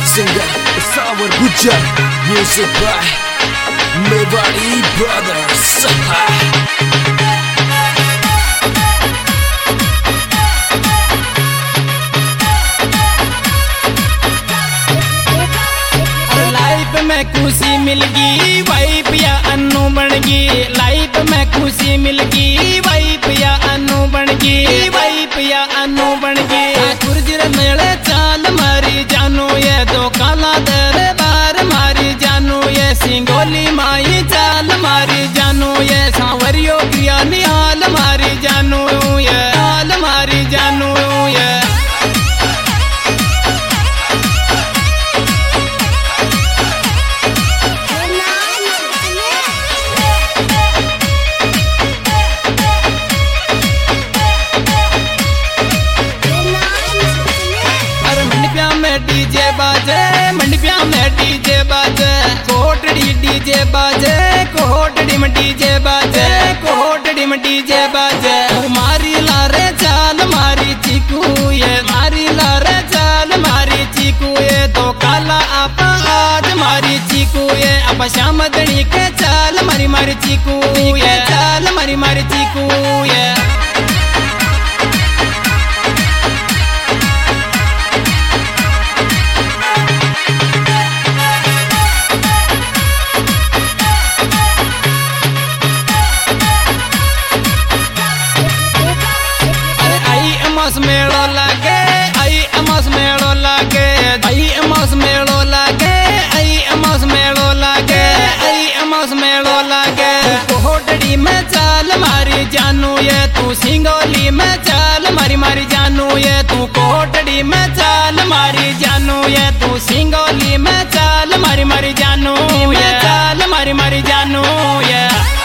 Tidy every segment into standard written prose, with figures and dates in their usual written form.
singer Sour Gujar, music by Mewari Brothers. Life में खुशी मिल गई वाइफ या अन्नू बन गई। लाइफ में खुशी मिल गई वाइफ या अन्नू बन गई। वाइफ या अन्नू बन गई। गुर्जर मेले चाल मारी जानू ये दो काला दरबार मारी जानू ये सिंगोली माई चाल मारी जानू ये सांवरियो किया निहाल मारी जानू ये हाल मारी जानू ये। डीजे बाजे मंडिया में डीजे बाजे कोटड़ी डीजे बाजे कोटड़ी में डीजे बाजे कोटड़ी में डीजे बाजे। मारी लारे चाल मारी चीकू ये मारी लारे चाल मारी चीकू ये तो काला आप आज मारी चीकू ये अब शाम दड़ी के चाल मारी मारी चीकू ये चाल मारी मारी चीकू ये। मेड़ो लागे आई अमस मेड़ो लागे आई अमस मेड़ो लागे आई अमस मेड़ो लागे आई अमस मेड़ो लागे। कोटड़ी में चाल मारी जानू ये तू सिंगोली में चाल मारी मारी जानू ये तू कोटड़ी में चाल मारी जानू ये तू सिंगोली में चाल मारी मारी जानू ये चाल मारी मारी जानू ये।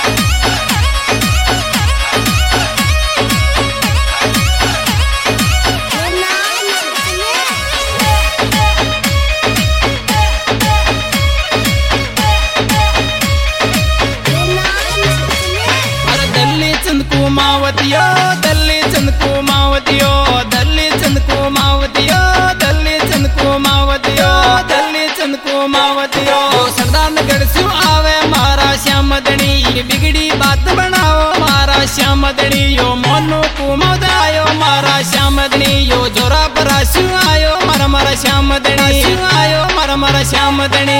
कुमावतियो दल्ली चंद कुमावतियो दल्ली चंद कुमावतियो दल्ली चंद कुमावतियो दल्ली चंद कुमावतियो। सरदारनगढ़ से आवे मारा श्यामदनी बिगड़ी बात बनाओ मारा श्यामदनी यो मोनू कुमावदायो मारा श्यामदनी यो जोरा पराशु आयो मारा मारा श्यामदनी आयो मारा मारा श्यामदनी।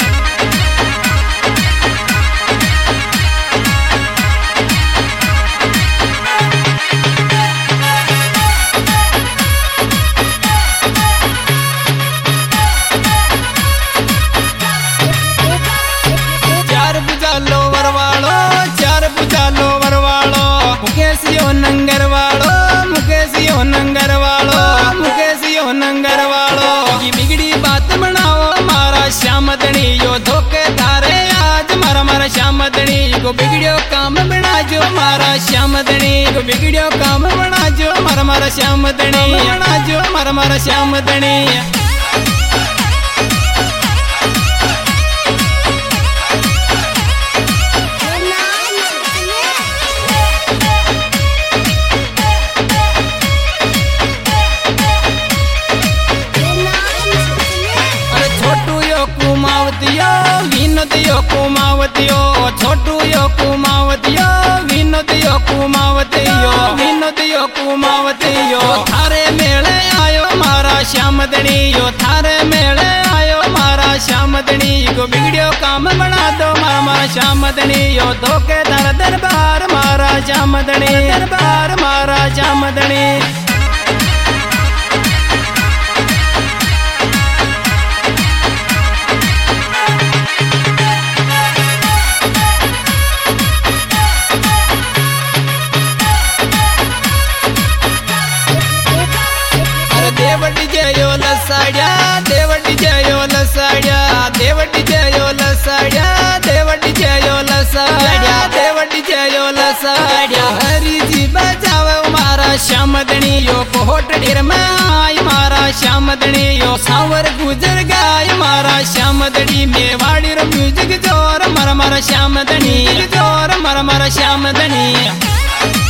नंगर वालो मुकेशियो नंगर वालो मुकेशियो नंगर वालो की बिगड़ी बात बनाओ मारा श्यामदनी यो धोखे धारे आज मारा मारा श्यामदनी को बिगड़ियो काम बना जो मारा श्यामदनी को बिगड़ियो काम बना जो मारा मारा श्यामदनी बना जो मारा मारा श्यामदनी। विनोदियो कुमावतियो छोटू यो कुमावतियो विनोदियो कुमावतियो विनोदियो कुमावतियो। थारे मेले आयो मारा श्यामदनी यो थारे मेले आयो मारा श्यामदनी को बिगड़ियो काम बना दो मारा मारा श्यामदनी यो धोखे दर दरबार मारा श्यामदनी दरबार मारा श्यामदनी। देवटी जयो लसाड्या देवटी जयो लसाड्या देवटी जयो लसाड्या देवटी जयो लसाड्या देवटी जयो लसाड्या। हरी जी बजावे मारा श्यामदनी यो कोटड़ी में आई मारा श्यामदनी यो सांवर गुजर गाय मारा श्यामदनी मेवाड़ी रो म्यूजिक जोर मारा मारा श्यामदनी जोर मारा मारा श्यामदनी।